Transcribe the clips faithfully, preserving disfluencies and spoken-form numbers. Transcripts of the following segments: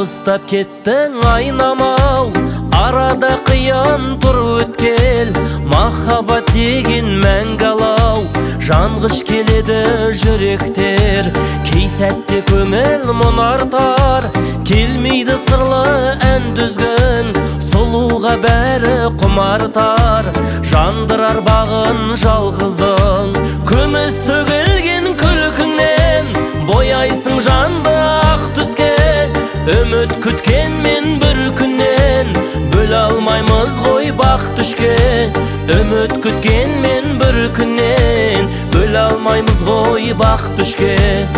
Алыстап кеттің айнамау, арада қиян тұр өткел. Махаббат деген мәңгі алау, жанғыш келеді жүректер. Кей сәтте көңіл мұнартар, келмейді сырлы ән дүзгін. Сұлуға бәрі құмартар, жандырар бағын жалғыздың. Күміс төгілген күлкіңнен бояйсың жанды ақ түске. Үміт күткен мен бір күннен бөле алмаймыз ғой бақ түшке. Үміт күткен мен бір күннен бөле алмаймыз ғой бақ түшке.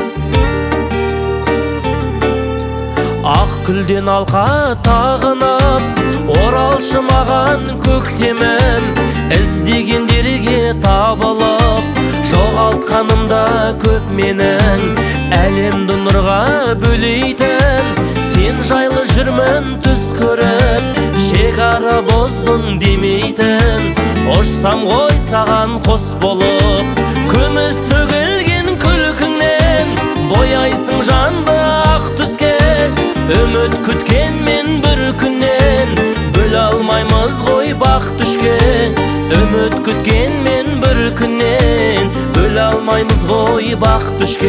Ақ күлден алқа тағынып, оралшы маған көктемім. Іздегендерге табылып, жоғалтқанымда көп менің. Әлемді нұрға бөлейтін, сен жайлы жүрмін түс көріп. Шекара боздың демейтін, ұшсам ғой саған қос болып. Күміс төгілген күлкіңнен бояйсың жанды ақ түске. Үміт күткен мен бір күннен бөле алмаймыз ғой бақ түшке. Үміт күткен мен бір күннен бөле алмаймыз ғой бақ түшке.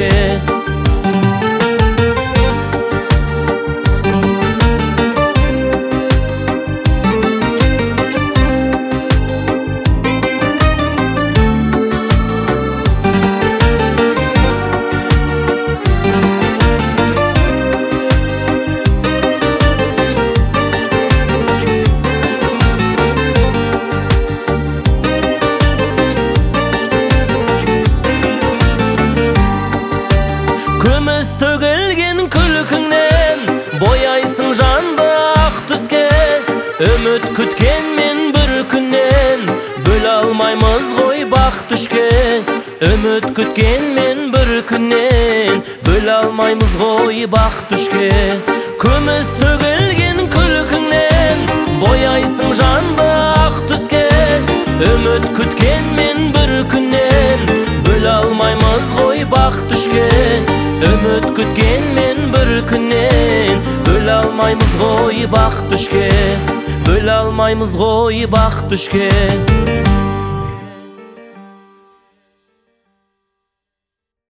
Күміс төгілген күлкіңнен бояйсың жанды ақ түске. Үміт күткен мен бір күннен бөле алмаймыз ғой бақ түшке. Үміт күткен мен бір күннен бөле алмаймыз ғой бақ түшке. Күміс төгілген күлкіңнен бояйсың жанды ақ түске. Үміт күткен мен бір күннен бөле алмаймыз ғой бақ түшке. Үміт күткен мен бір күннен бөле алмаймыз ғой бақ түшке. Бөле алмаймыз ғой бақ түшке.